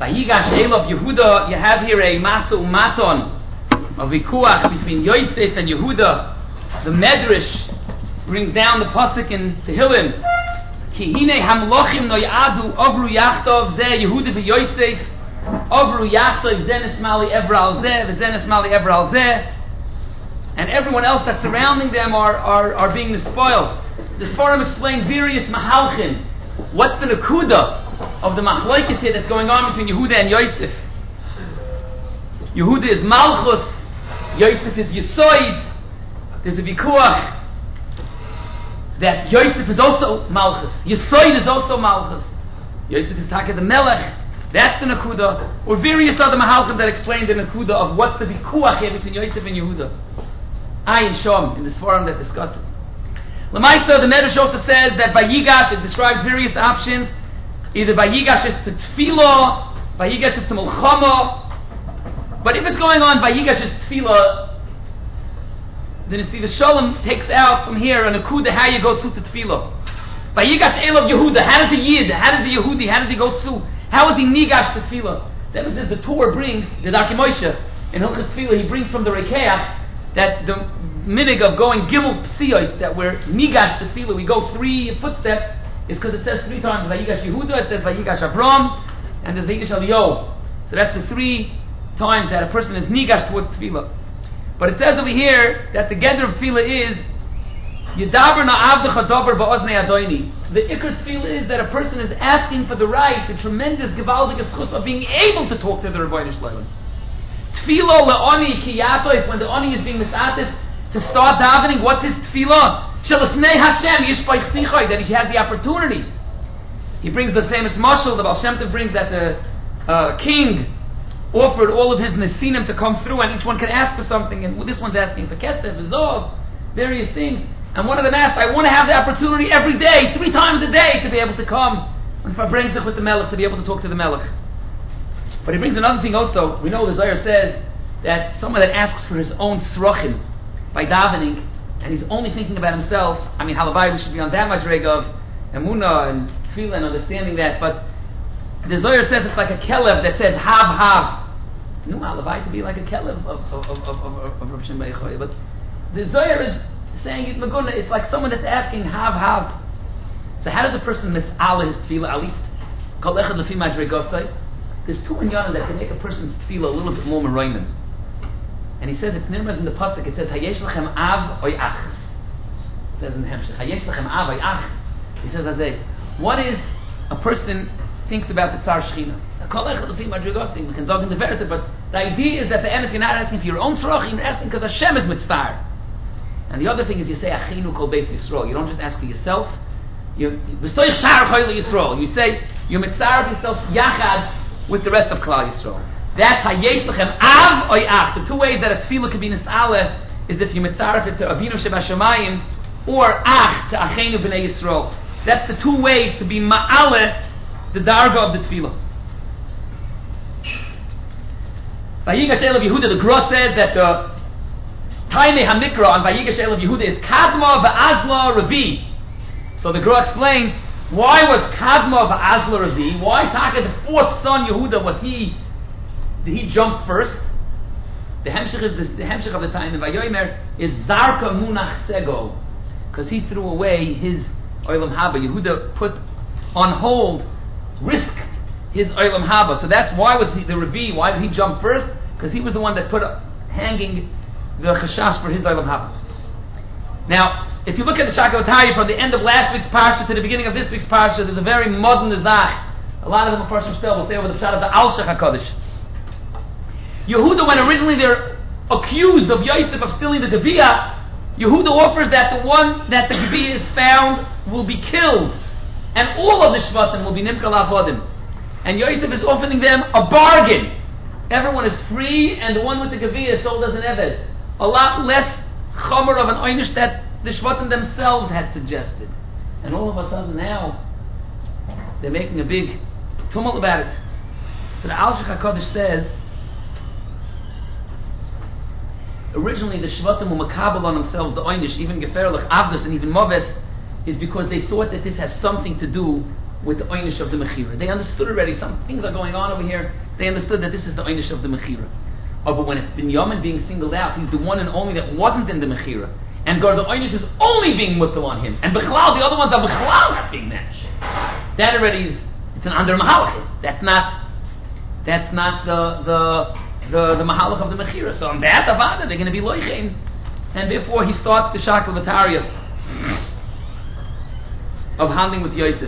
Vayigash Elav Yehuda, you have here a Masa Umaton, a Vikuach between Yosef and Yehuda. The Medrash brings down the pasuk in Tehillim. Ki hine hamlochim noyadu avru yachtov zeh Yehuda v'Yosef avru yachtov zenes mali evral zeh v'zenes mali evral zeh, and everyone else that's surrounding them are being despoiled. The Sfarim explain various mahalchim. What's the nakuda of the machlokes here that's going on between Yehuda and Yosef? Yehuda is Malchus, Yosef is Yesoid. There's a vikuach that Yosef is also Malchus, Yesoid is also Malchus. Yosef is Taka the Melech. That's the nakuda, or various other mahalchim that explain the nakuda of what's the vikuach here between Yosef and Yehuda. Ayin Shom in this forum that discussed it. Lamaisa, the Medrash also says that Vayigash, it describes various options. Either Vayigash is to Tefillah, Vayigash is to Mulchama. But if it's going on Vayigash is Tefillah, then you see the Shalom takes out from here an akuda how you go to Tefillah. Vayigash Elav Yehuda, how does the Yid, how does the Yehudi, how does he go to? How is he Nigash to Tefillah? That was the Torah brings, the Darkei Moshe, in Hilchos Tefillah, he brings from the Rekeach, that the minig of going Gimel Psiyos, that we're Nigash to Tefillah, we go 3 footsteps, is because it says 3 times Vayigash Yehuda, it says Vayigash Avram, and there's Vayigash Eliyahu. So that's the 3 times that a person is Nigash towards Tefillah. But it says over here that the gather of Tefillah is Yedaber na'avdecha dober ba'oznei adoini. The Ikar Tefillah is that a person is asking for the right, the tremendous gewaldige schus of being able to talk to the Rebbeinu Shloim. Tefillah le'oni kiyato, when the oni is being misatif, to start davening, what's his tefillah? Shalifnei Hashem yishpaich sichai, that he has the opportunity. He brings the famous mashal, the Baal Shem Tov brings that the king offered all of his nesinim to come through, and each one could ask for something, and this one's asking for kesef, zov, various things, and one of them asked, I want to have the opportunity every day, 3 times a day, to be able to come, and for brings with the melech, to be able to talk to the melech. But he brings another thing also. We know the Zohar says that someone that asks for his own srachim by davening, and he's only thinking about himself, I mean, halavai, we should be on that much reg of emunah and tefillah and understanding that, but the Zohar says it's like a kelev that says hav. No, halavai to be like a kelev of Rav Shem Beichoy, but the Zohar is saying it's like someone that's asking hav. So how does a person mis'ala his tefillah, at least kol echad lefi madregosai? There's 2 inyanim that can make a person's tefillah a little bit more meroinim. And he says, it's nirmaz in the pasuk, it says, Hayesh lechem av oy ach. It says in the Hemshech, Hayesh lechem av oy ach. He says, what is a person thinks about the Tzar Shechina? We can talk in the verse, but the idea is that the emes, you're not asking for your own tzarachim, you're asking because Hashem is mitzvah. And the other thing is you say, Achinu kol beis Yisrael. You don't just ask for yourself. You say, you mitzvah yourself yachad with the rest of Klal Yisrael. That's Hayesh Lechem Av Oy Ach. The 2 ways that a tefillah could be nis'aleh is if you mitzaref it to Avinu Shebashamayim or Ach to Achenu B'nei Yisrael. That's the 2 ways to be ma'aleh the darga of the tefillah. Vayigash Elav Yehuda, the Gra said that the Taimei HaMikra on Vayigash Elav Yehuda is Kadma V'Azla Revi. So the Gra explains, why was Kadma V'Azla Revi? Why Taka, the 4th son Yehuda, did he jump first? The Hemshech of the time in Vayomer is Zarka Munach Sego, because he threw away his Olam Haba. Yehuda put on hold, risked his Olam Haba. So that's why was the Revi, why did he jump first? Because he was the one that put hanging the Chashash for his Olam Haba. Now, if you look at the Shakotaya from the end of last week's parsha to the beginning of this week's parsha, there's a very modern nizach. A lot of them, first still will say over the shot of the Al Shech HaKadosh. Yehuda, when originally they're accused of Yosef of stealing the Geviyah, Yehuda offers that the one that the Geviyah is found will be killed, and all of the Shvatim will be Nimkal Avodim. And Yosef is offering them a bargain. Everyone is free, and the one with the Geviyah is sold as an Eved. A lot less chomer of an Einish that the Shvatim themselves had suggested. And all of a sudden now, they're making a big tumult about it. So the Al Shech HaKadosh says, originally the Shvatim were makabel on themselves, the Einish, even Geferlich, Avdus, and even Moves, is because they thought that this has something to do with the oynish of the Mechira. They understood already, some things are going on over here. They understood that this is the oynish of the Mechira. Oh, but when it's Binyamin being singled out, he's the one and only that wasn't in the Mechira. And the oynish is only being mutal on him. And Bechlal, the other ones are Bechlal not being matched. That already is, it's an under Mahalach. That's not the Mahalach of the Mechira. So on that Avada, they're going to be loichin. And therefore he starts the Shakal V'Tarya of handling with Yosef.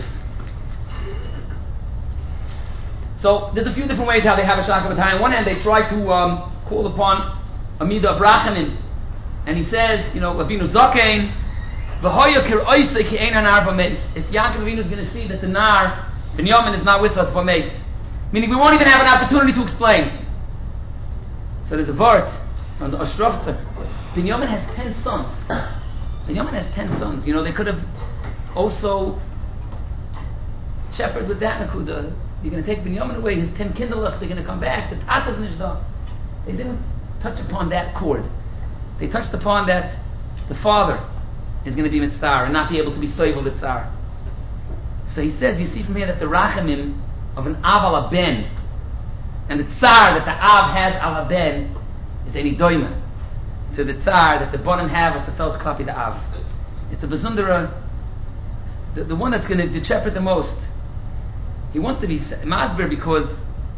So there's a few different ways how they have a Shakal V'Tarya. On one hand, they try to call upon a Midah of Rachanim. And he says, Avinu Zokein, V'hoya kir oisei ki ein hanar v'meis. If Yaakov Avinu is going to see that the Nar, Binyamin, is not with us, v'meis. Meaning we won't even have an opportunity to explain. So there's a vart on the Ashravta. Binyamin has 10 sons. Binyamin has 10 sons. They could have also shepherded with that Nakuda. You're going to take Binyamin away, his 10 kindlech, they're going to come back, the Tatas Nishda. They didn't touch upon that chord. They touched upon that the father is going to be mitzvah and not be able to be soivel the tsar. So he says, you see from here that the rachamim of an av ala ben and the tsar that the av has ala ben is any doima to the tsar that the bonim have as the felt copy the av. It's a bezundera, the one that's going to shepherd the most. He wants to be masber because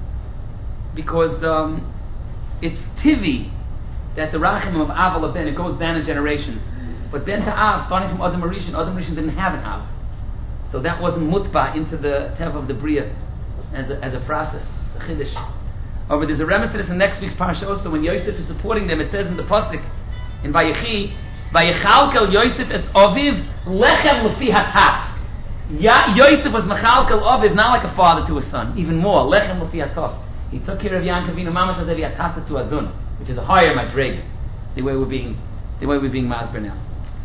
it's tivi that the rachamim of av ala ben, it goes down in generations. But ben to av, starting from Adam Rishon didn't have an av. So that wasn't mutba into the tev of the bria as a process, a chiddush. But there's a remnant to this in next week's parsha also. When Yosef is supporting them, it says in the pasuk in Vayechi, Vayechalkel Yosef es aviv lechem lefi hataf. Yosef was mechalkel aviv, not like a father to a son, even more lechem lefi hataf. He took care of Yaakov Avinu mamash as if he hatafta to Azun, which is a higher madreg. The way we're being masber now.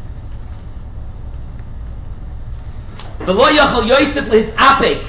The lo yachol Yosef lehis apek.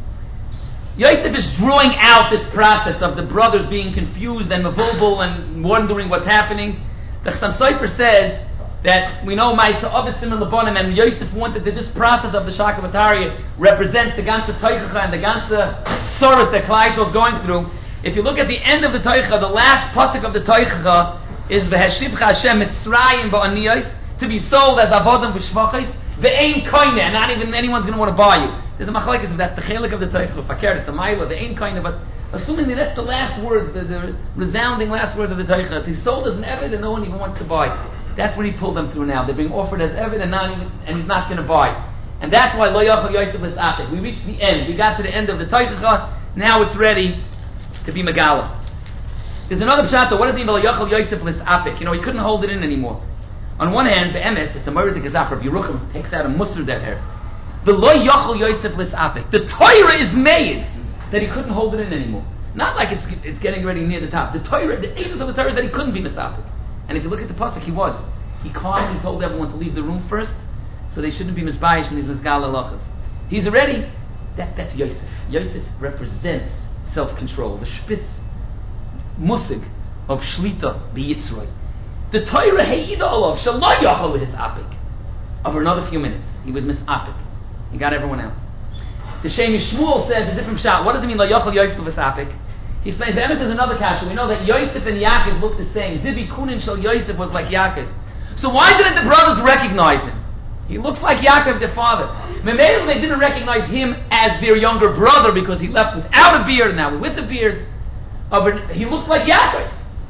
Yosef is drawing out this process of the brothers being confused and mavulbul and wondering what's happening. The Chassam Sofer says that we know Ma'isa Avisim and Labanim, and Yosef wanted that this process of the Shakal V'Tarya represents the ganze Teichacha and the ganze Soros that Klai Yisrael is going through. If you look at the end of the Teichacha, the last pasuk of the Teichacha is V'heshivcha Hashem Mitzrayim Ba'aniyos, to be sold as avodim v'shvachis, ve'ein koine, and not even anyone's going to want to buy you. There's a machlekes if that's the chelik of the Teichacha, fakir, it's a ma'ila, ve'ein koine, but assuming that that's the last word, the resounding last word of the Teichacha, if he's sold as an eved and no one even wants to buy, that's when he pulled them through now. They're being offered as eved and he's not going to buy. And that's why lo yachol Yosef l's'apik. We reached the end. We got to the end of the Teichacha, now it's ready to be Megala. There's another pshat. What does it mean by lo yachol Yosef l's'apik? He couldn't hold it in anymore. On one hand, the emes, it's a Morid Gezach, Rav Yerucham takes out a musr there. The lo yachol Yosef l's'apik. The Torah is made that he couldn't hold it in anymore. Not like it's getting ready near the top. The Torah, the angels of the Torah is that he couldn't be misapik. And if you look at the pasuk, he was. He calmly told everyone to leave the room first, so they shouldn't be misbayish when he's misgal alachav. He's already. That's Yosef. Yosef represents self-control. The spitz musig of shlita biyitzroi. The Torah heida olav shalai yachol his apik. Over another few minutes, he was misapik. He got everyone out. The Shem Shmuel says a different shot. What does it mean la yachol Yosef v'sapik? He explains that there's another kasha. We know that Yosef and Yaakov look the same. Zivi kunin shel Yosef was like Yaakov. So why didn't the brothers recognize him? He looks like Yaakov, their father. Maybe they didn't recognize him as their younger brother because he left without a beard and now with a beard. But he looks like Yaakov.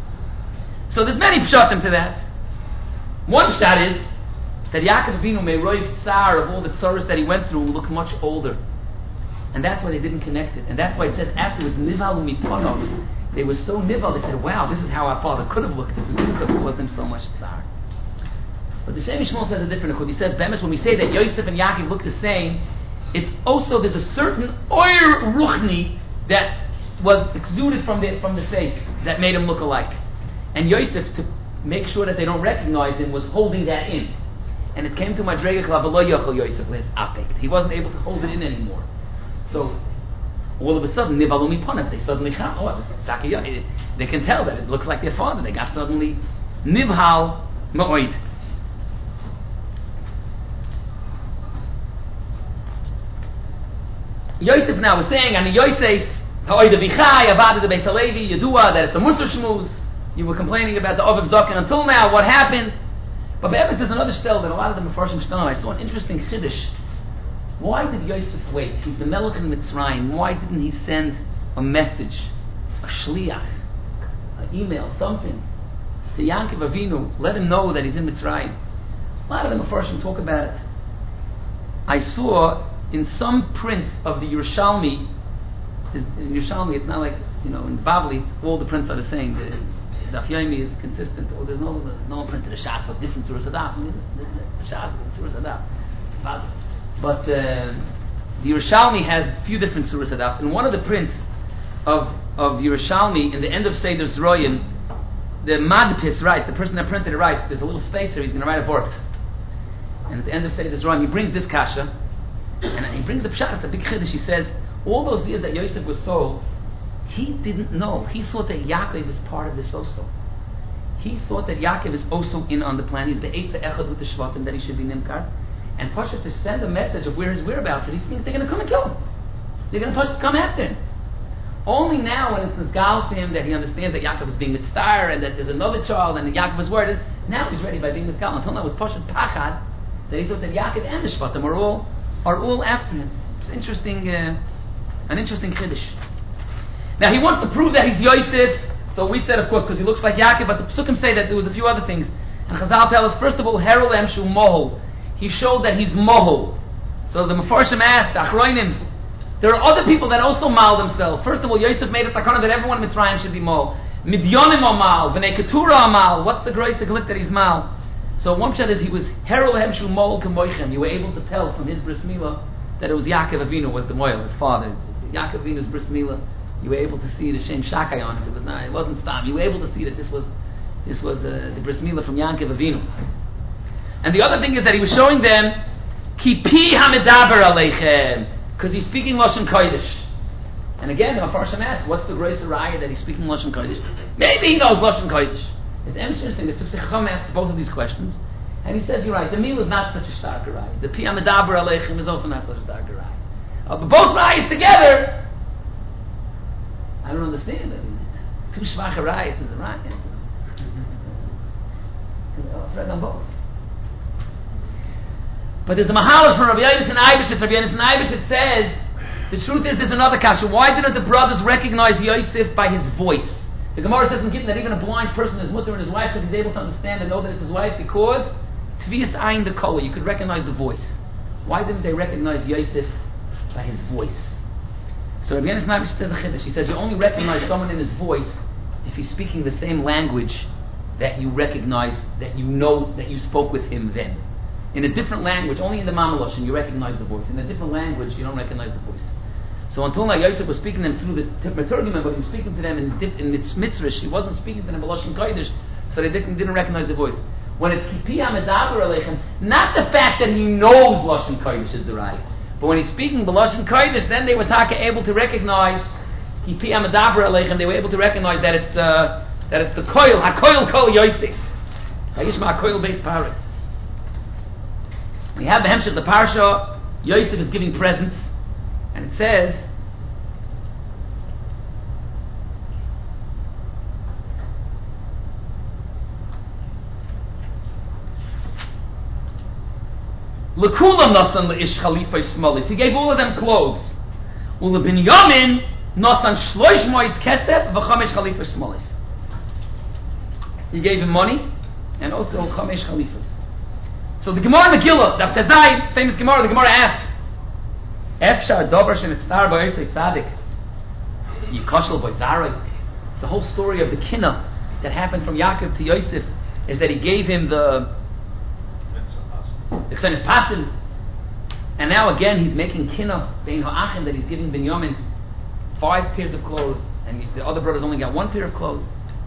So there's many pshatim to that. One pshat is that Yaakov Avinu may roiv tsar of all the tzaras that he went through look much older. And that's why they didn't connect it. And that's why it says afterwards, Nivalu miponov. They were so nival, they said, wow, this is how our father could have looked if we wouldn't have caused him so much tsar. But the Shem Shmuel says a different akud. He says, Bemis, when we say that Yosef and Yaakov look the same, it's also, there's a certain oir ruchni that was exuded from the face that made him look alike. And Yosef, to make sure that they don't recognize him, was holding that in. And it came to Madrega Klav, Lo Yochel Yosef, with his apek. He wasn't able to hold it in anymore. So, all of a sudden, Nivalumi Ponav, they suddenly they can tell that it looks like their father. They got suddenly Nivhal Ma'oid. Yosef now was saying, and Yosef, Ha'oida Vichai, Avada de Beis Halevi, Yedua, that it's a Musar Shmuz. You were complaining about the Ovav Zokin until now, what happened? But Be'emes, there's another stel that a lot of them are Mefarshim Shtanim. I saw an interesting Chiddush. Why did Yosef wait? He's the Melech in Mitzrayim. Why didn't he send a message, a shliach, an email, something, to Yaakov Avinu, let him know that he's in Mitzrayim? A lot of them Mefarshim talk about it. I saw in some prints of the Yerushalmi, in Yerushalmi, it's not like, in Bavli, all the prints are the same. The Daf Yomi is consistent. Or there's no print of the Shas of different Surah Sadaf. The Shas of Surah Sadaf. But the Yerushalmi has a few different Surah Sadafs. In one of the prints of Yerushalmi, in the end of Seder Zroyim, the Madpis writes, the person that printed it writes, there's a little space there, he's going to write a vort. And at the end of Seder Zroyim, he brings this kasha, and he brings the pshat, it's a big chiddush. He says, all those years that Yosef was sold, he didn't know. He thought that Yaakov is part of this also. He thought that Yaakov is also in on the plan. He's the Eitz Echad with the Shvatim, that he should be Nimkar. And Pasha to send a message of where his whereabouts, that he thinks they're going to come and kill him. They're going to come after him. Only now when it's Nizgal to him that he understands that Yaakov is being mitzvah and that there's another child and that Yaakov is worried, now he's ready by being Nizgal. Until now it was Pasha Pachad, that he thought that Yaakov and the Shvatim are all after him. It's an interesting chiddush. Now he wants to prove that he's Yosef, so we said, of course, because he looks like Yaakov, but the Psukim say that there was a few other things. And Chazal tell us, first of all, Herol Emshu Mohol. He showed that he's Mohol. So the Mefarshim asked, Achroinim, there are other people that also mal themselves. First of all, Yosef made a takana that everyone in Mitzrayim should be Mohol. Midyonim are mal, B'nei Keturah are mal. What's the greatest glit that he's mal? So one pshat is he was Herol Emshu Mohol Kemoichem. You were able to tell from his bris milah that it was Yaakov Avinu was the Moel, his father. Yaakov Avinu's bris milah. You were able to see the Shem Shakai on it. It wasn't Stam. You were able to see that this was the bris milah from Yaakov Avinu. And the other thing is that he was showing them Ki pi hamedaber aleichem, because he's speaking Lashon Kodesh. And again, the Mefarshim asks, what's the grace of Raya that he's speaking Lashon Kodesh? Maybe he knows Lashon Kodesh. It's interesting. The Sifsei Chacham asks both of these questions, and he says, you're right. The meal is not such a stark Raya. The pi hamedaber aleichem is also not such a stark Raya. But both Rayas together, I don't understand. Two Shvach Rayas is a Raya. Fred on both. But there's a Mahalach from Rabbi Yonasan Eibeshit. Rabbi Yonasan Eibeshit says, the truth is there's another kasha. Why didn't the brothers recognize Yosef by his voice? The Gemara says in Gittin that even a blind person, his mother and his wife, because he's able to understand and know that it's his wife, because Tviyas Ayin the Kola, you could recognize the voice. Why didn't they recognize Yosef by his voice? So Rabbi Yonasan Eibeshit says a chiddush. He says you only recognize someone in his voice if he's speaking the same language that you recognize, that you know that you spoke with him then. In a different language, only in the Mamaloshin you recognize the voice. In a different language, you don't recognize the voice. So until now, Yosef was speaking to them through the Meturgim, but he was speaking to them in Mitzrish. He wasn't speaking to them in Lashon Kodesh, so they didn't recognize the voice. When it's Kipi HaMedaber Aleichem, not the fact that he knows Lashon Kodesh is the right, but when he's speaking the Lashon Kodesh, then they were able to recognize Kipi HaMedaber Aleichem. They were able to recognize that it's the Koil HaKoil Kol Yosef. Hayishma HaKoil based parrot. We have the Hemshech, the Parsha. Yosef is giving presents, and it says, L'kulam nasan le'ish chalifay smolis. He gave all of them clothes. U'lebinyamin nasan shloish mois kesef v'chamesh chalifay smolis. He gave him money and also chamesh chalifas. So the Gemara Megillah, Daf Tezai, famous Gemara, the Gemara asks, Efshar dober shenitzar b'yosei tzadik yikoshel b'zarei. The whole story of the kinna that happened from Yaakov to Yosef is that he gave him the Ksenis Pasil, and now again he's making kinna bein ha'achim, that he's giving Binyamin 5 pairs of clothes, and the other brothers only got 1 pair of clothes.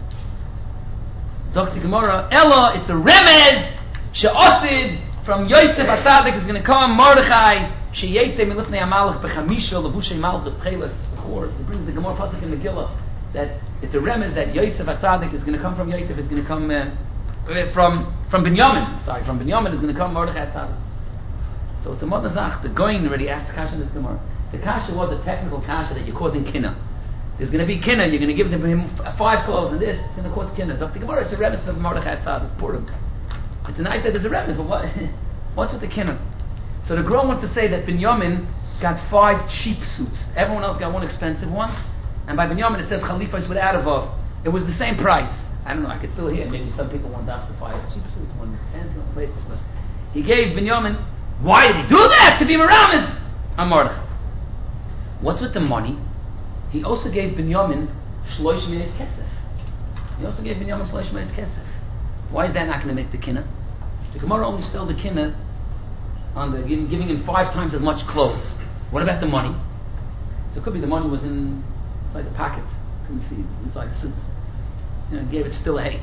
Dr. Gemara, Ella, it's a remez. She'osid from Yosef HaTzadik is going to come Mordechai Sheyetze Milifnei HaMalach B'chamisha Levushay Malchus Tcheles. It brings the Gemara pasuk in Megillah that it's a remez that Yosef HaTzadik is going to come from Yosef, is going to come from Binyamin. From Binyamin is going to come Mordechai HaTzadik. So it's a modern zach. The Goyin already asked the question in this Gemara. The kasha was a technical kasha that you're causing kinna. There's going to be kinna, you're going to give him 5 clothes and this, it's going to cause kinna. So the Gemara, it's a rebbe of Mordechai Saad, Purim. It's a night that there's a rebbe, but what's with the kinna? So the Grom wants to say that Binyamin got 5 cheap suits. Everyone else got one expensive one. And by Binyamin it says Chalifas without a vav. It was the same price. I don't know, I could still hear. Maybe some people want to 5 cheap suits, one fancy, one latest. But he gave Binyamin, why did he do that? To be Meramis on Mordechai. What's with the money? He also gave Binyamin Shlosh Meis Kesef. He also gave Binyamin Shlosh Meis Kesef. Why is that not going to make the kinna? The Gemara only spelled the kinna on the giving him 5 times as much clothes. What about the money? So it could be the money was inside the pocket. Couldn't see it was inside the suit. Gave it still a hate.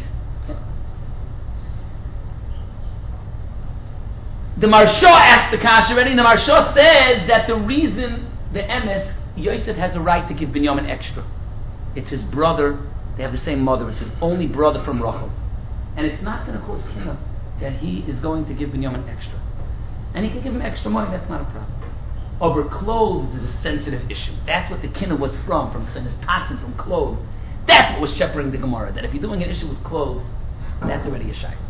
The Marsha asked the kasha already. The Marsha says that the reason the emes Yosef has a right to give Binyamin extra. It's his brother. They have the same mother. It's his only brother from Rachel, and it's not going to cause kinna that he is going to give Binyamin extra. And he can give him extra money, that's not a problem. Over clothes is a sensitive issue. That's what the kinna was from his passing from clothes. That's what was shepherding the Gemara. That if you're doing an issue with clothes, that's already a shayla.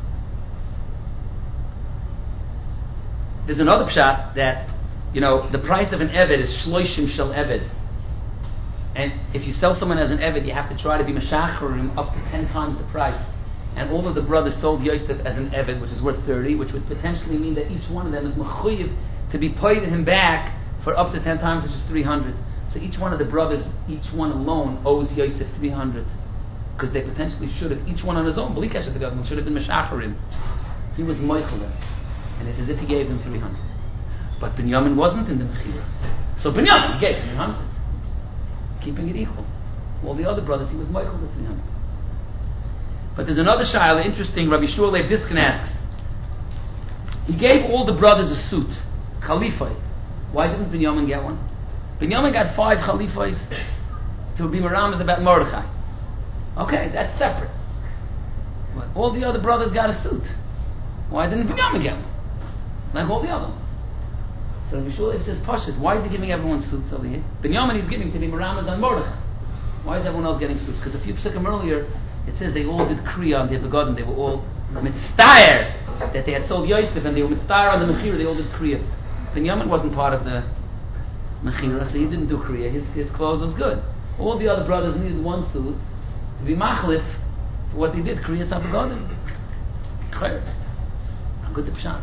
There's another pshat that, the price of an eved is shloishim shel eved. And if you sell someone as an eved, you have to try to be meshacharim up to 10 times the price. And all of the brothers sold Yosef as an eved, which is worth 30, which would potentially mean that each one of them is mechuyev to be paid him back for up to 10 times, which is 300. So each one of the brothers, each one alone, owes Yosef 300. Because they potentially should have, each one on his own, Balikash the government, should have been meshacharim. He was moichelim. And it's as if he gave him 300. But Binyamin wasn't in the mechira. So Binyamin gave 300. Keeping it equal. All the other brothers, he was moichel to 300. But there's another shayla, interesting. Rabbi Shmuel Leib Diskin asks, he gave all the brothers a suit, chalifai. Why didn't Binyamin get one? Binyamin got 5 chalifais to be meramis about Mordechai. Okay, that's separate. But all the other brothers got a suit. Why didn't Binyamin get one? Like all the other ones. So Rabbi Shmuel Leib says, Pashas, why is he giving everyone suits over here? Binyamin he's giving to be meramis on Mordechai. Why is everyone else getting suits? Because a few psukim earlier, it says they all did kriya on the Begodim. They were all mitztayer that they had sold Yosef, and they were mitztayer on the mechira. They all did kriya. Binyamin wasn't part of the mechira, so he didn't do kriya. His clothes was good. All the other brothers needed one suit to be machlif for what they did, kriya sa Begodim. How good the pshat.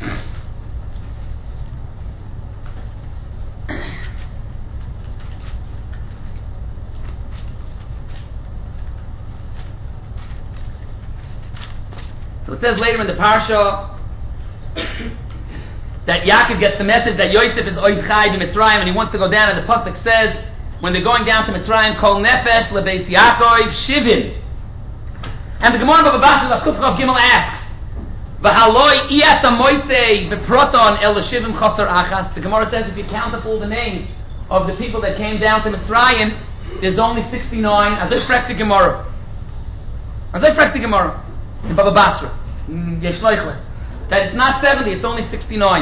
So it says later in the parsha that Yaakov gets the message that Yosef is oid chai b'Mitzrayim, and he wants to go down. And the pasuk says, when they're going down to Mitzrayim, kol nefesh lebeis Yaakov shivin. And the Gemara Baba Basra of Kufchav Gimel asks, v'haloi iyat amoitei v'proton el shivim chaser achas. The Gemara says if you count up all the names of the people that came down to Mitzrayim, there's only 69. As I frek the Gemara. In Baba Basra, that it's not 70, it's only 69.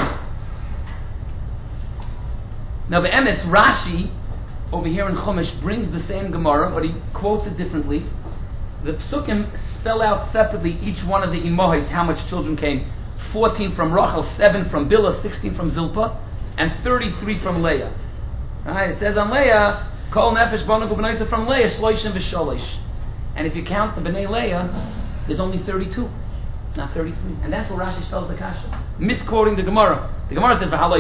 Now the emes Rashi over here in Chumash brings the same Gemara, but he quotes it differently. The psukim spell out separately each one of the imohis how much children came. 14 from Rachel, 7 from Bilhah, 16 from Zilpah, and 33 from Leah. Right? It says on Leah, Kol Nefesh Banu B'Bnei from Leah, Shloishim V'Sholish. And if you count the B'nai Leah, there's only 32, not 33. And that's what Rashi spells the kasha. Misquoting the Gemara. The Gemara says, Rashi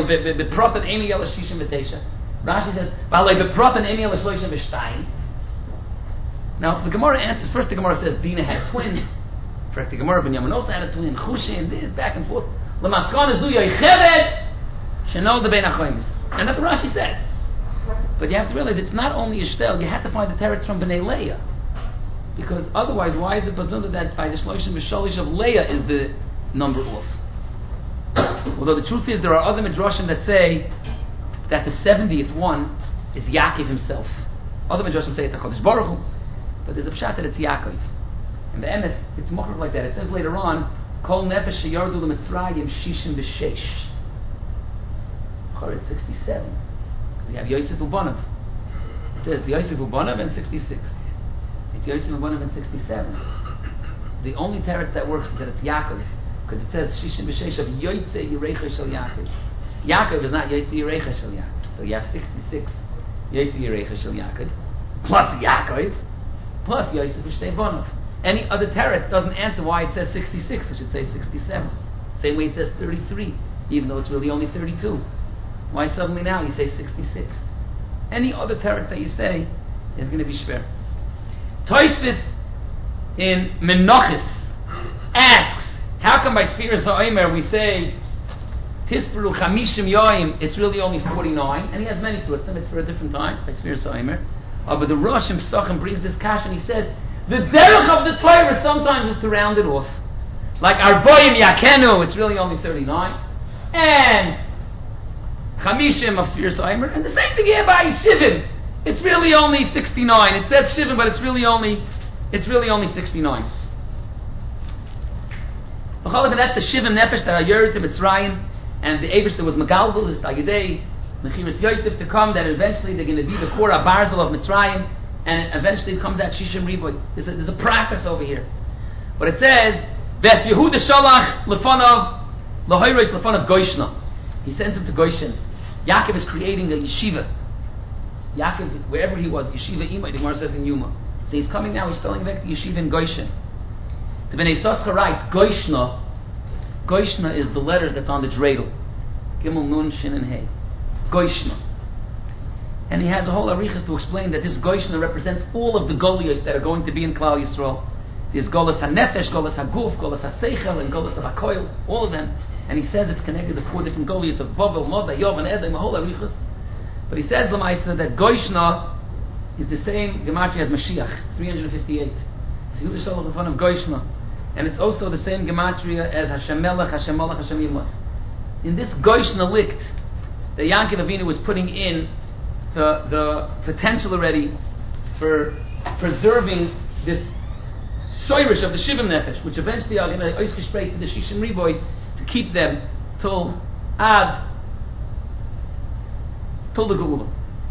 says, now the Gemara answers, first the Gemara says, Dina had twins. Correct, the Gemara, Binyamin also had a twin. Chushi and this, back and forth. And that's what Rashi says. But you have to realize, it's not only Yishtel, you have to find the teretz from B'nai Leah. Because otherwise, why is it bazunda that by the shloshim v'sholish of Leah is the number off? Although the truth is, there are other midrashim that say that the 70th one is Yaakov himself. Other midrashim say it's HaKadosh Baruch Hu, but there's a pshat that it's Yaakov. And the emes, it's mochar like that. It says later on, Kol nefesh sheyardu l'Mitzrayim shishim v'sheish. It's 67. Because you have Yosef Ubonav. It says Yosef Ubonav in 66. It's Yosef Ubonav in 67. The only teretz that works is that it's Yaakov. Because it says Shishim B'Sheish of Yoytze Yerecha Shel Yaakov. Yaakov is not Yoytze Yerecha Shel Yaakov. So you have 66 Yoytze Yerecha Shel Yaakov plus Yaakov plus Yosef B'Shtei Bonav. Any other teretz doesn't answer why it says 66. It should say 67. Same way it says 33, even though it's really only 32. Why suddenly now you say 66? Any other teretz that you say is going to be shver. Tosfos in Menachos asks, how come by Sfiras HaOmer we say Tisperu Chamishim Yoim, it's really only 49, and he has many thoughts, and it's for a different time, by Sfiras HaOmer. But the Rosh in Pesachim brings this kash, and he says, the derech of the Torah sometimes is to round it off. Like Arboim Yakenu, it's really only 39, and Chamishim of Sfiras HaOmer, and the same thing here by Shivim, it's really only 69. It says Shivim, but it's really only 69. That's the Shivim Nefesh that are Yerid to Mitzrayim, and the Eibush that was Megalbul is Ayidei Mechiras Yosef to come, that eventually they're going to be the Korah Barzel of Mitzrayim, and eventually it comes out Shishim Riboy. There's a process over here. But it says, Ves Yehuda Shalach Lefanov Lahoyros Lefanov Goishna. He sends him to Goshen. Yaakov is creating a yeshiva. Yaakov, wherever he was, yeshiva Imai, the Gemara says in Yuma. So he's coming now, he's telling back the yeshiva in Goshen. The Bnei Yissaschar writes, Goishna is the letters that's on the dreidel. Gimel, Nun, Shin, and Hey. Goishna. And he has a whole arichas to explain that this Goishna represents all of the Golios that are going to be in Klal Yisrael. There's Golos HaNefesh, Golos HaGuf, Golos HaSeichel, and Golos HaKoil, all of them. And he says it's connected to 4 different Golios of Bavel, Moda, Yov, and Edom, a whole arichas. But he says, Lamaisa, that Goishna is the same gematria as Mashiach, 358. It's Yehuda Shalach in front of Goishna. And it's also the same gematria as Hashem Melech, Hashem Malach, Hashem Yimlech. In this Goishna likt, the Yankov Avinu was putting in the potential already for preserving this soirish of the Shivim Nefesh, which eventually are going to oiskespreit to the Shishim Riboy to keep them till the Geula.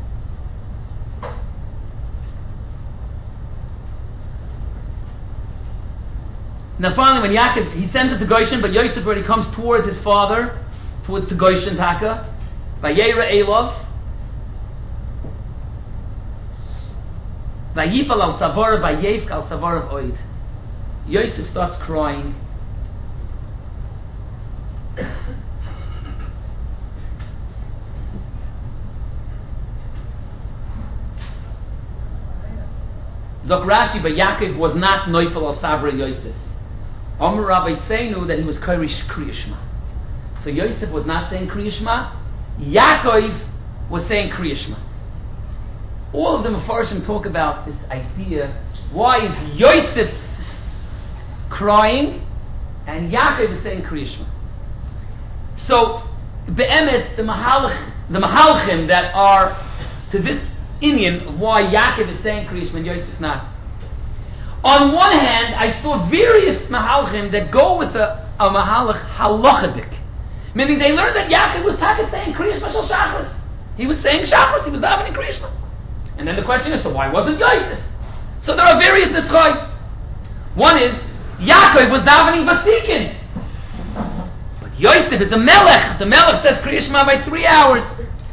Now finally, when Yaakov, he sends it to Goshen, but Yosef already comes towards his father, towards the Goshen Taka, Vayera Elov, Vayifal al Savarav, Vayevk al Savarav Oid. Yosef starts crying. Zok Rashi, but Yaakov was not Neufel al Savra Yosef. Omer Rabbi Seinu that he was Kirish Kriyashma. So Yosef was not saying Kriyashma. Yaakov was saying Kriyashma. All of the Mefarshim talk about this idea. Why is Yosef crying and Yaakov is saying Kriyashma? So Be'emes, the Mahalchim that are to this Indian of why Yaakov is saying Kriyashma and Yosef not. On one hand, I saw various Mahalchim that go with a Mahalach halachadik. Meaning they learned that Yaakov was saying Kriyashma Shal Shachris. He was saying Shachris, he was davening Kriyashma. And then the question is, so why wasn't Yosef? So there are various nischos. One is, Yaakov was davening Vasikin. But Yosef is a melech. The melech says Kriyashma by 3 hours.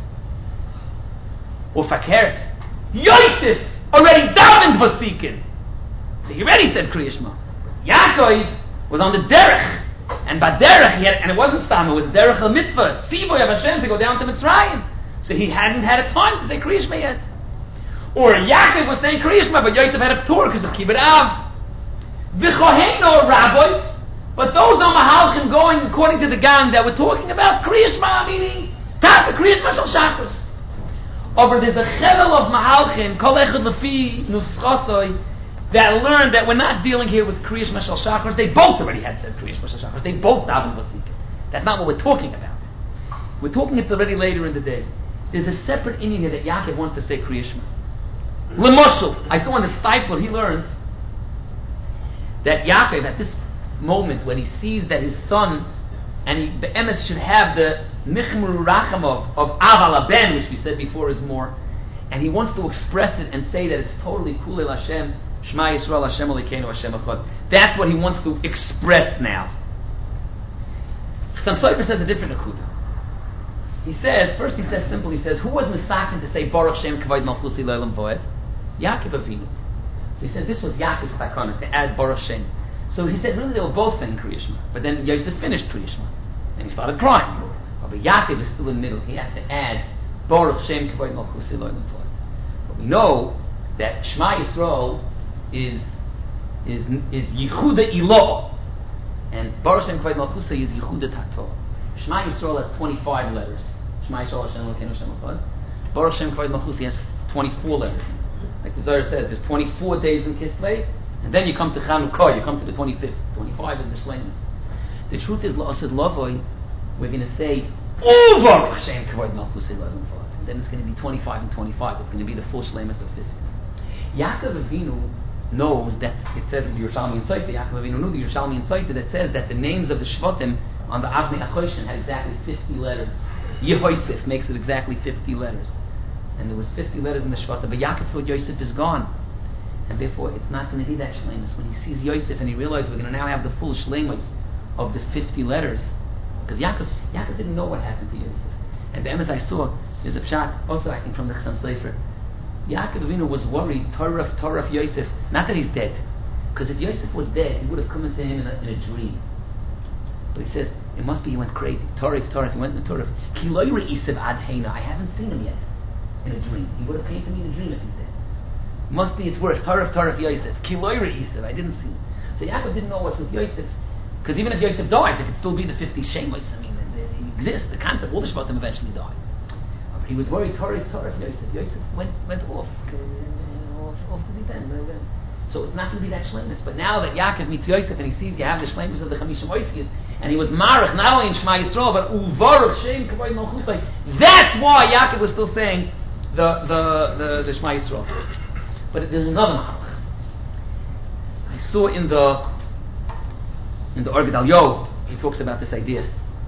Or fakert. Yosef already davened Vasikin. So he already said Kriyashma. Yaakov was on the derech. And by derech, and it wasn't Stam, it was derech al-mitzvah. Tzivoy of Hashem to go down to Mitzrayim. So he hadn't had a time to say Kriyashma yet. Or Yaakov was saying Kriyashma, but Yosef had a tour because of Kibbut Av. V'choheino rabbis, but those are Mahalchim going according to the gang that we're talking about Kriyashma, meaning Tata Kriyashma Shal Shachris. Over there's a chevel of Mahalchim, Kol Echad Lefi Nuschasoi, that learned that we're not dealing here with Kriyashma Shal Shachris. They both already had said Kriyashma Shal Shachris. They both davened Vasikin. That's not what we're talking about. We're talking it's already later in the day. There's a separate Indian here that Yaakov wants to say Kriyashma. L'moshel, I saw in the Steipler, he learns that Yaakov, at this moment when he sees that his son and he be'emes should have the Michmur Racham of Aval Ben, which we said before is more, and he wants to express it and say that it's totally Kulei Hashem, Shema Yisrael Hashem Elokeinu Hashem Echad. That's what he wants to express now. Some Sofer says a different akuda. He says, first he says simple, he says, who was misakin to say Baruch Shem Kavod Malchusi Leilam Voed? Yaakov Avinu. So he said this was Yaakov's takana to add Baruch Shem. So he said really they were both saying Kriya Shema, but then Yosef finished Kriya Shema, and he started crying. But Yaakov is still in the middle. He has to add Baruch Shem Kavod Malchusi Leilam Voed. But we know that Shema Yisrael is Yehuda Ilah, and Baruch Shem Kavod Malchusi is Yehuda Tatorah. Shema Yisrael has 25 letters. Shema Yisrael Hashem Elokeinu Hashem Echad. Baruch Shem Kavod Malchusi has 24 letters. Like the Zohar says, there's 24 days in Kislev, and then you come to Chanukah, you come to the 25th. 25 is the Shleimus. The truth is, La'asad Lavoi, we're going to say, oh, Baruch Shem Kavod Malchusi Leilam Voed. And then it's going to be 25 and 25. It's going to be the full Shleimus of 50. Yaakov Avinu knows that, it says in the Yerushalmi and Soita, Yaakov Avinu knew the Yerushalmi and Soita that says that the names of the Shvatim on the Avnei Achoshen had exactly 50 letters. Yehoisef makes it exactly 50 letters. And there was 50 letters in the Shvatim, but Yaakov thought Yosef is gone. And therefore it's not going to be that Shleimus. When he sees Yosef and he realizes we're going to now have the full Shleimus of the 50 letters, because Yaakov didn't know what happened to Yosef. And the Emes I saw, there's a pshat, also I think from the Chassam Sofer, Yaakov Avinu was worried, Torah Yosef, not that he's dead, because if Yosef was dead, he would have come into him in a dream. But he says, it must be he went crazy. Torah, he went in the Torah. I haven't seen him yet in a dream. He would have came to me in a dream if he's dead. Must be it's worse. Torah Yosef. I didn't see him. So Yaakov didn't know what's with Yosef, because even if Yosef dies, it could still be the 50 Shemos. I mean, they exist. The concept, all the Shvatim eventually die. He was worried, Torah Yosef. Yosef went off the deep end. So it's not going to be that shleimus. But now that Yaakov meets Yosef and he sees you have the shleimus of the Chamishim Oiskis, and he was marach not only in Shema Yisrael but uvaruch Shem Kavod Malchusai. That's why Yaakov was still saying the Shema Yisrael. But there's another mahalach. I saw in the Or Gedalyo, he talks about this idea.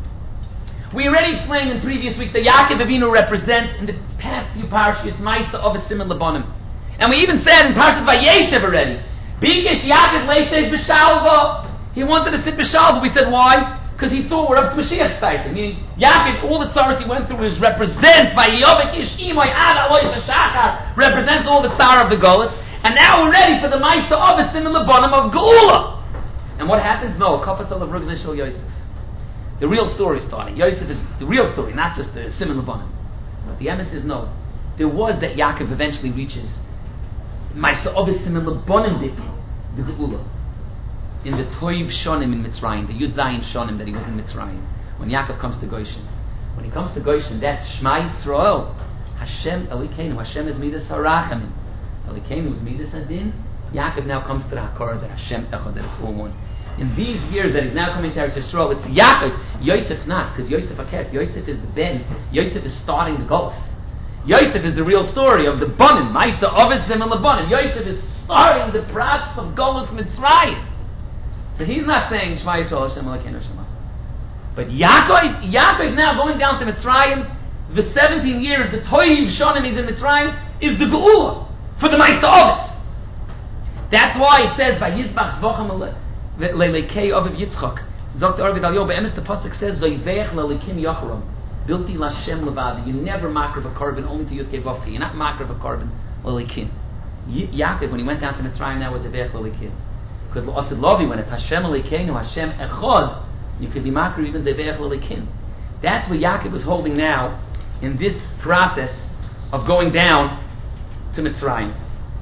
We already explained in previous weeks that Yaakov Avinu represents in the past few parashas Maisa of a Siman Labanim. And we even said in Parshas Vayeshev already, Bikish Yaakov Leishes B'Shalva. He wanted to sit B'Shalva. We said why? Because he thought we're up to Mashiach's time. Meaning Yaakov, all the tzaras he went through represents Vayovikish Imoy Ad Aloy B'Shachar, represents all the tzar of the Golus. And now we're ready for the Maisa of a Siman Labanim of Geula. And what happens? No, Kapatzal of Rugzah Shel Yosef. The real story is starting. Yosef is the real story, not just the Siman Labanim. But the emes is no. There was that Yaakov eventually reaches Maisa Obis Siman Labanim the Geula. In the Toiv Shonim in Mitzrayim, the Yud Zayin Shonim that he was in Mitzrayim. When Yaakov comes to Goshen. When he comes to Goshen, that's Shema Yisrael. Hashem Elikeinu. Hashem is Midas HaRachamim. Elikeinu is Midas Adin. Yaakov now comes to the Hakara that Hashem Echad, that it's all one. In these years that he's now coming to Eretz Yisrael, it's Yaakov. Yosef not, because Yosef Aket. Yosef is the Ben. Yosef is starting the Gulf. Yosef is the real story of the Banim. Maisa Ovisim and the Banim. Yosef is starting the process of Golus Mitzrayim. So he's not saying Shema Yisrael Hashem Elokeinu Hashem. But Yaakov is now going down to Mitzrayim. The 17 years, the Toiv Shonim he's in Mitzrayim, is the Geula for the Maisa Ovis. That's why it says, Vayizbach Zvochem Leilekei Oviv Yitzchak. Zok the Or Gedalyo, Be'emes the Pasuk says, Zoyveich Lelikim Yocharom. Bilti Lashem Levadi. You never makriv a carbon only to Yudkei Vavki. You're not makriv a carbon Lelikim. Yaakov, when he went down to Mitzrayim now with the Veich Lelikim. Because L'Asid Lovi, when it's Hashem Elikeinu, Hashem Echad, you could be makriv even Zeveich Lelikim. That's what Yaakov was holding now in this process of going down to Mitzrayim.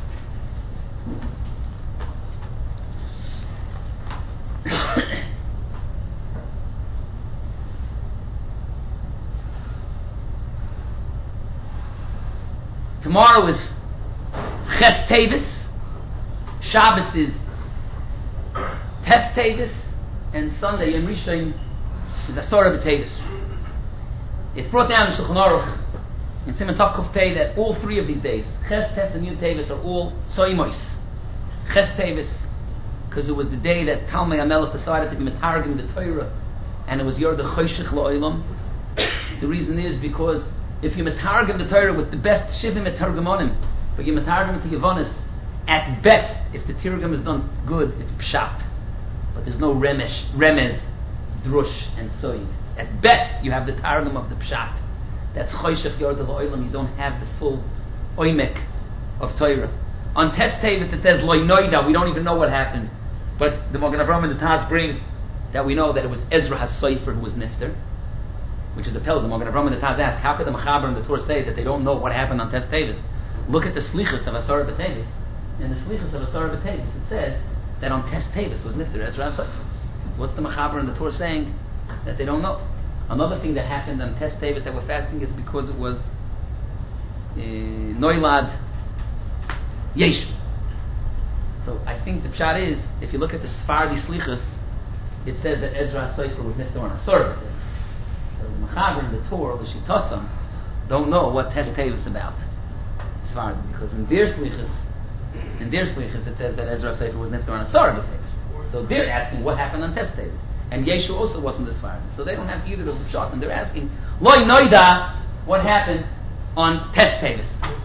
Tomorrow is Ches Tevis. Shabbos is Tes Tevis, and Sunday Yom Rishon is Asara B'Tevis. It's brought down in Shulchan Aruch in Siman Tov Kuf Pei that all three of these days, Ches, Tes, and Yom Tevis, are all Soimois. Ches Tevis, because it was the day that Talmei HaMelech decided to be Metargim the Torah and it was Yor the Choshech La'olam. The reason is because if you metargim the Torah with the best shivim metargamonim, but you metargim to Yavonis, at best, if the tirgum is done good, it's pshat. But there's no remez, drush, and soid. At best, you have the targum of the pshat. That's choshech Yor the La'olam. You don't have the full oimek of Torah. On Tes Tevis it says loy noida. We don't even know what happened, but the Magen Avraham and the Taz bring that we know that it was Ezra HaSofer who was nifter, which is the Pel. The Magen Avraham and the Taz ask, how could the Mechaber and the Torah say that they don't know what happened on Tes Tevis? Look at the Slichus of Asar B'Tevis. In the Slichus of Asar B'Tevis it says that on Tes Tevis was nifter Ezra HaSofer. What's the Mechaber and the Torah saying that they don't know? Another thing that happened on Tes Tevis that we're fasting is because it was Noilad Yeshu. So I think the pshat is, if you look at the Sephardi Slichus, it says that Ezra HaSofer was nifter on Asar B'Tevis. So the Mechaber and the Torah, the Shitosam, don't know what Tes Tevis is about. Sephardi, because in their Slichus it says that Ezra HaSofer was nifter on Asar B'Tevis. So they're asking what happened on Tes Tevis. And Yeshu also wasn't the Sephardi. So they don't have either of the pshat, and they're asking, Loi Noida, what happened on Tes Tevis?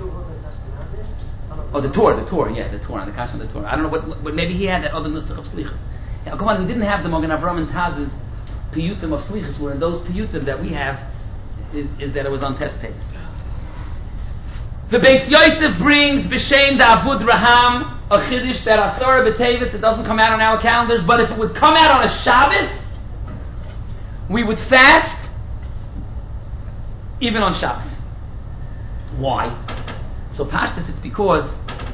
Oh, the Torah, on the Kasha of the Torah. I don't know what maybe he had that other nusach of Slichus. Yeah, come on, we didn't have the Magen Avraham and Taz's piyutim of Slichus, where in those piyutim that we have is that it was on Tes Tevis. The Beis Yosef brings B'Shem the Avud Raham a chiddush that Asar B'Tevis, it doesn't come out on our calendars, but if it would come out on a Shabbos, we would fast even on Shabbos. Why? So Pashtus, it's because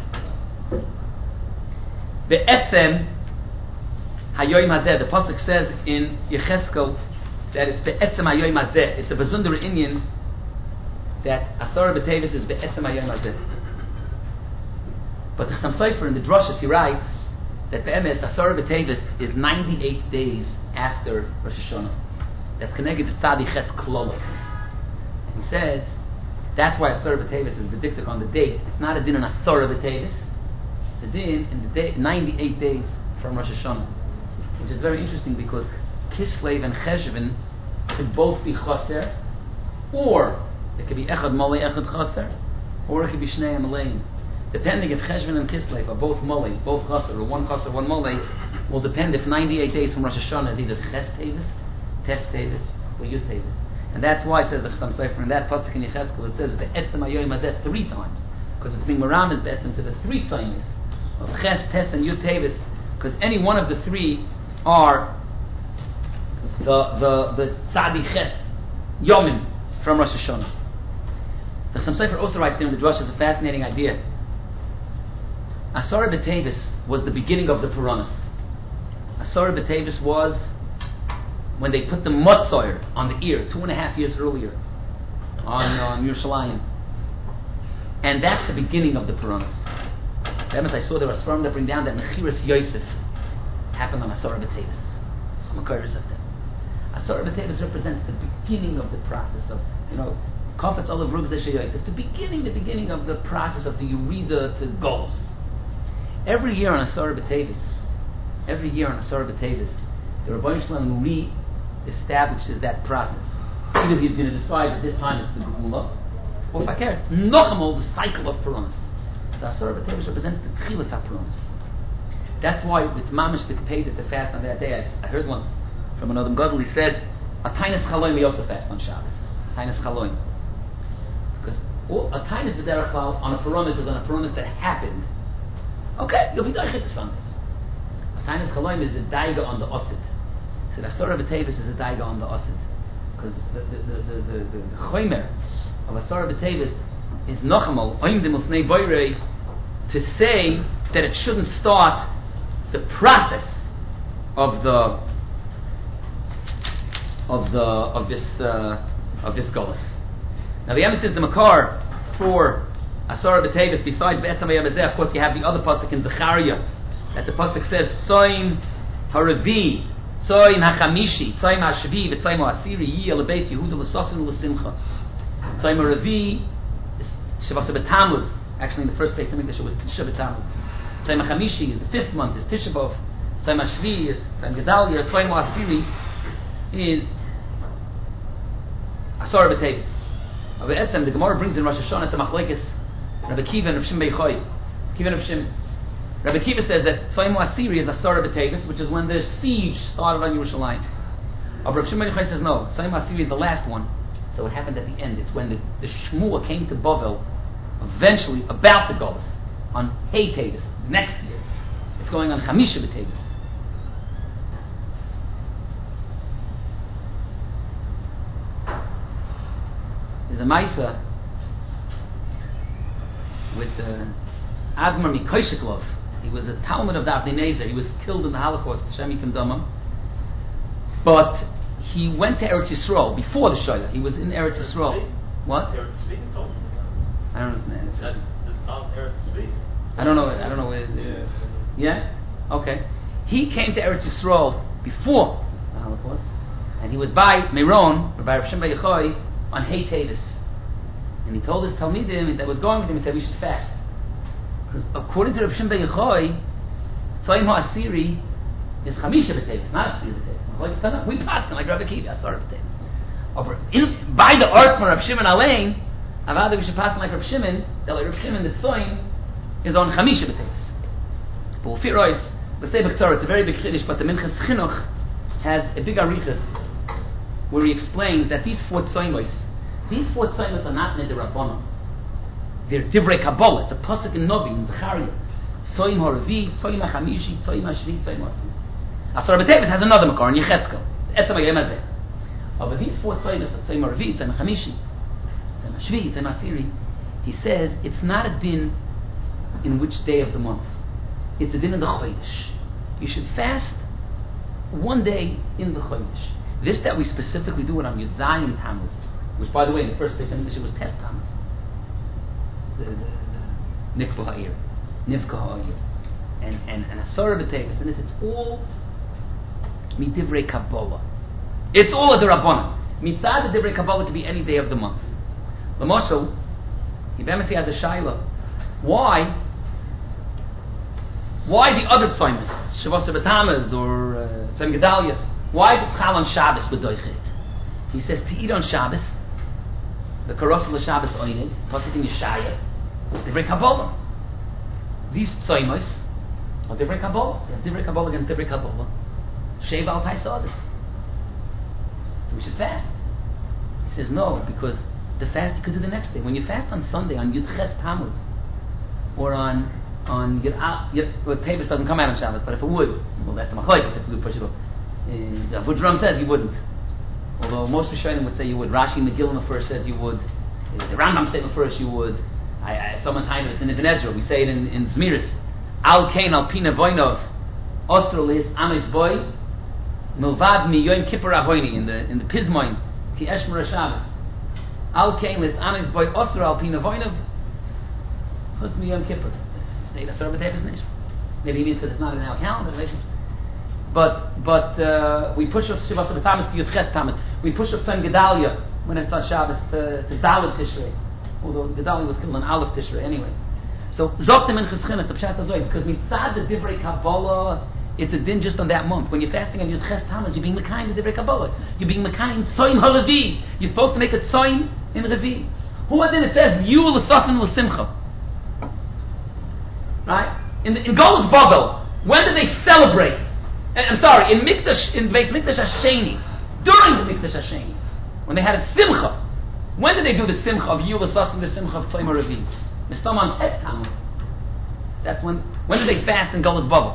the Etzem Hayoyim Hazeh, the pasuk says in Yecheskel that it's the Etzem Hayoyim Hazeh. It's a Bezundar Inyan that Asar B'Tevis is the Etzem Hayoyim Hazeh. But the Chassam Sofer in the Drashas he writes that Be'emes Asar B'Tevis is 98 days after Rosh Hashanah. That's connected to Tzadi Ches Klolos. And he says that's why Asar B'Tevis is predicted on the date. It's not a din on Asar B'Tevis. It's a din in the day 98 days from Rosh Hashanah, which is very interesting because Kislev and Cheshvan could both be Chaser, or it could be Echad Molei, Echad Chaser, or it could be Shnei Maleim. Depending if Cheshvan and Kislev are both Molei, both Chaser, or one Chaser, one Molei, will depend if 98 days from Rosh Hashanah is either Ches Tevis, Tes Tevis, or Yud Tevis. And that's why it says the Chassam Sofer in that pasuk in Yecheskel, it says the Etzem Hayoyim Hazeh 3 times, because it's being Meramis Etzem to the 3 Tzaymis of Ches, Tes, and Yud Tevis, because any one of the 3 are the Tzadi Ches Yomim from Rosh Hashanah. The Chassam Sofer also writes there in the Drush is a fascinating idea. Asar B'Tevis was the beginning of the Puranas. Asar B'Tevis was when they put the Motzoyer on the ear 2.5 years earlier on Yerushalayim. And that's the beginning of the Puranas. That means I saw there was from that bring down that Mechiras Yosef happened on Asar B'Tevis. Asar B'Tevis represents the beginning of the process of, Kafetz Olav Rug Zeshe Yosef, the beginning of the process of the Yerida to goals. Every year on Asar B'Tevis, the Rebbeinu Shalom re-establishes that process. Either he's going to decide that this time it's the Geula, or Fakir, Nochamo, the cycle of Puranas. So Asar B'Tevis represents the Tchilas HaPuranas. That's why it's mamish the pay that the fast on that day. I heard once from another Gadol, he said, a Tainas Chaloim we also fast on Shabbos. Tainas Chaloim. Because a Tainas B'derech Klal on a Puranas is on a Puranas that happened. Okay, you'll be doichet to Sunday. A Tainas Chaloim is a daiga on the Osid. So the Asar B'Tevis is a daiga on the Osid. Because the Choymer of Asar B'Tevis is Nochamo, Oimdim Ufnei Boirei, to say that it shouldn't start the process of this Golus. Now the emphasis is the Makar for Asar B'Tevis, besides Be'etzem Hayom Hazeh, of course you have the other pasuk in Zechariah, that the pasuk says Tzoim Haravi, Tzoim HaChamishi, Tzoim HaShvi, V'Tzoim HaAsiri, Yi Elebeis Yehuda L'Sosin L'Simcha. Tzoim Haravi is Shavasa B'Tamuz. Actually in the first place I think the show was Tisha B'Tamuz. Tzoim HaChamishi is the 5th month, is Tisha B'Av. Tzoim HaShvi is Tzoim Gedalia. Tzoim HaAsiri is Asar B'Tevis. The Gemara brings in Rosh Hashanah to Machlekes Rabbi Kiva and Rav Shimon Bar Yochai. Kiva and Rav Shimon. Rabbi Kiva says that Tzayim Asiri is Asar B'Tevis, which is when the siege started on Yerushalayim. Rav Shimon Bar Yochai says no, Tzayim Asiri is the last one. So it happened at the end. It's when the Shmuah came to Bavel, eventually about the Golus, on Hay Tevis, next year. It's going on Chamisha B'Tevis. There's a Maisa with Admar Mikoyshiklov. He was a Talmud of the Avnei Nezer. He was killed in the Holocaust, Hashem Yikam Damam. But he went to Eretz Yisrael before the Shoyah. He was in Eretz Yisrael. What? I don't understand. I don't know. Where. Yeah? Okay. He came to Eretz Yisrael before the Holocaust, and he was by Meron, or by Rav Shimon Bar Yochai, on Hay Tevis. And he told his Talmidim that was going with him, he said we should fast. Because according to Rav Shimon Bar Yochai, Tzayim HaAsiri is Chamisha B'Tevis, not Asiri B'Tevis. We pass him like Rabbi Kiva, Asar B'Tevis. By the arts from Rav Shimon Alein, Avada we should pass him like Rav Shimon, that like Rav Shimon, the Tzayim is on Chamisha B'Tevis. But Ufi Rois, let's say B'Ktzar, it's a very big Chiddush, but the Minchas Chinuch has a big Arichas where he explains that these four Tzayimos are not Neder Rabbanon. They're Divrei Kabbalah. It's a pasuk in Novi, in Zechariah. Tzayim HaRavi, Tzayim HaChamishi, Tzayim HaShvi, Tzayim HaSiri. Asar B'Tevis has another makar in Yechezkel. Etzem HaYom Hazeh. But these four Tzayimos, Tzayim HaRavi, Tzayim HaChamishi, Tzayim HaShvi, Tzayim HaSiri, he says it's not a din in which day of the month. It's a din in the Chodesh. You should fast one day in the Chodesh. This that we specifically do it on Yud Zayin Tammuz, which, by the way, in the first place in English it was Tes Tammuz, the Nikva Ha'ir, Nivka Ha'ir, and Asar B'Tevis, and this, it's all Midivrei Kabbalah. It's all a D'Rabbanan. Mitzad the Divrei Kabbalah could be any day of the month. L'moshel, Yibamasi has a Shaila. Why the other Tzayimos, Shavuos B'Tammuz or Tzayim Gedalia? Why is it Chal on Shabbos with Doichet? He says to eat on Shabbos, the Karos of Shabbos Oinid, Pasuk in Yeshaya, Divrei Kabbalah. These Tzayimos are Divrei Kabbalah. They have Divrei Kabbalah against Divrei Kabbalah. Sheva al Taisad. So we should fast. He says no, because the fast you could do the next day. When you fast on Sunday, on Yud Ches Tammuz, or on Tevis doesn't come out on Shabbos, but if it would, well, that's a machlokes if you would push it off. The Avudram says you wouldn't, although most Rishonim would say you would. Rashi Megillah first says you would. The Rambam statement first you would. Someone's time it's in Ibn Ezra. We say it in Zmiris. Al Kain Al Pina Voinov Osro Lis Amis Boy Milvad Mi Yom Kippur Avoini in the Pismoin Ki Eshmer Shabbos. Al Kain Lis Amis Boy Osro Al Pina Voinov Chutz Mi Yom Kippur. Maybe he means because it's not in our calendar. But we push up Shavuos B'Tammuz to Yud Ches Tammuz. We push up Tzayim Gedalia when it's on Shabbos to Dalet Tishrei. Although Gedalia was killed on Aleph Tishrei anyway. So Zok the Minchas Chinuch, the Pshat Hazoy, because Mitzad the Divrei Kabbalah, it's a din just on that month. When you're fasting on Yud Ches Tammuz, you're being Mekayim the Divrei Kabbalah. You're being Mekayim Tzayim HaRavi. You're supposed to make a Tzayim in Ravi. Who then it says you l'sasin l'simcha. Right? In Golus Bavel, when did they celebrate? I'm sorry, in Beit Mikdash Hasheni, during the Mikdash Hasheni, when they had a simcha, when did they do the simcha of Yul Asas and the simcha of Tzayim HaRavi? Mistam on Tes Tammuz. That's when did they fast in Golus Bavel?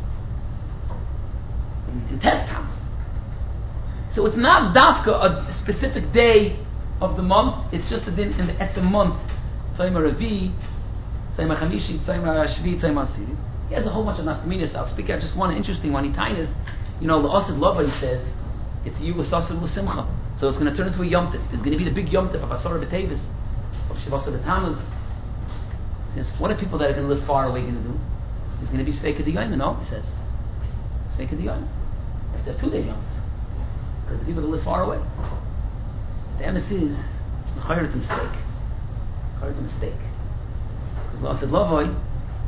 In Tes Tammuz. So it's not dafka a specific day of the month, it's just in the Etzem month. Tzayim HaRavi, Tzayim HaChamishi, Tzayim HaShvi, Tzayim HaSiri. He has a whole bunch of nafkaminas. I'll speak out just one interesting one. He tainas, the Osid Lova, he says, it's a Yuva Sasir L'Simcha. So it's going to turn into a Yom Tif. It's going to be the big Yom Tif of Asar B'Tevis, of Shavuos B'Tammuz. He says, what are people that are going to live far away going to do? It's going to be Sveika D'Yom, no? He says, Sveika D'Yom. If they have 2 days Yom Tif. Because the people that live far away. The emes is, the Chayr is a mistake. Chayr is a mistake. Because the Osid Lova,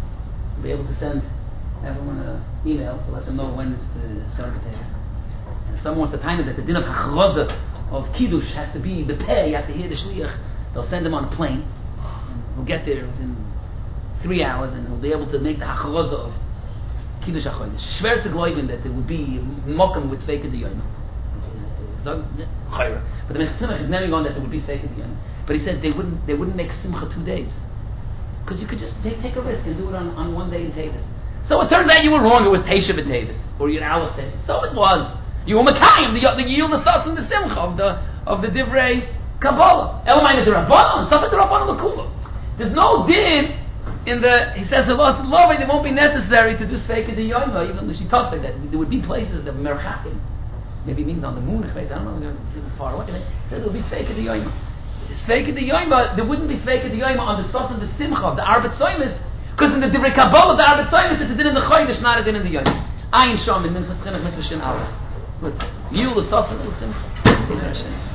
be able to send everyone an email to let them know when it's the Asar B'Tevis. If someone wants to time it that the din of hachroza of kiddush has to be the peh, you have to hear the shliach, they'll send him on a plane, and he'll get there within 3 hours, and he'll be able to make the hachroza of kiddush hachodesh. Shver to gloiben that there would be mokum with sveika diyoyim. But the Mechtzimach is never going that there would be sveika diyoyim. But he says they wouldn't make simcha 2 days. Because you could just take a risk and do it on 1 day in Tavis. So it turns out you were wrong, it was Teisha B'Tavis, or you're Aleph Tavis. So it was. You were Mekayim, the Yil Nasas and the Simcha of the Divrei Kabbalah. Elamai the Rabbanon, Safat the Rabbanon L'Kula. There's no din in the, he says, it won't be necessary to do Sveika D'Yoyma, even though she talks like that. There would be places that Merchakim, maybe it means on the moon, I don't know, they're far away. He says there would be Sveika D'Yoyma. Sveika D'Yoyma, there wouldn't be Sveika D'Yoyma on the Sas and the Simcha of the Arbet Soimis, because in the Divrei Kabbalah, the Arbet Soimis, it's a din in the Chodesh, not a din in the Yoyma. Ayin Shom in Minchas Chinuch Mitzvah Shin Aleph. Good. You, the Sas and the Simcha.